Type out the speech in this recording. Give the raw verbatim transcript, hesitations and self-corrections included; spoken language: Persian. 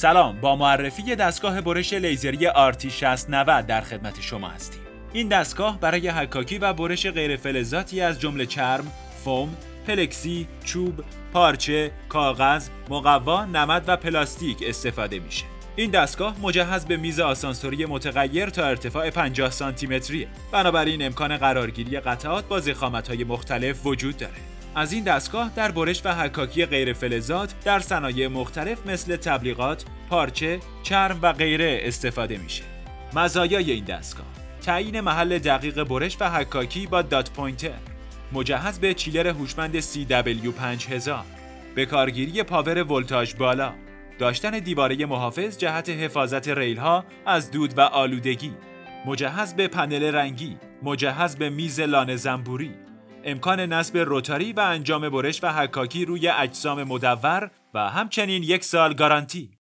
سلام، با معرفی دستگاه برش لیزری آر تی شصت نود در خدمت شما هستیم. این دستگاه برای حکاکی و برش غیر فلزاتی از جمله چرم، فوم، پلکسی، چوب، پارچه، کاغذ، مقوا، نمد و پلاستیک استفاده میشه. این دستگاه مجهز به میز آسانسوری متغیر تا ارتفاع پنجاه سانتی متریه. بنابراین امکان قرارگیری قطعات با ضخامت‌های مختلف وجود داره. از این دستگاه در برش و حکاکی غیر فلزات در صنایع مختلف مثل تبلیغات، پارچه، چرم و غیره استفاده میشه. مزایای این دستگاه: تعیین محل دقیق برش و حکاکی با دات پوینتر، مجهز به چیلر هوشمند سی دبلیو پنج هزار، به کارگیری پاور ولتاژ بالا، داشتن دیواره محافظ جهت حفاظت ریل‌ها از دود و آلودگی، مجهز به پنل رنگی، مجهز به میز لانه زنبوری، امکان نصب روتاری و انجام برش و حکاکی روی اجسام مدور و همچنین یک سال گارانتی.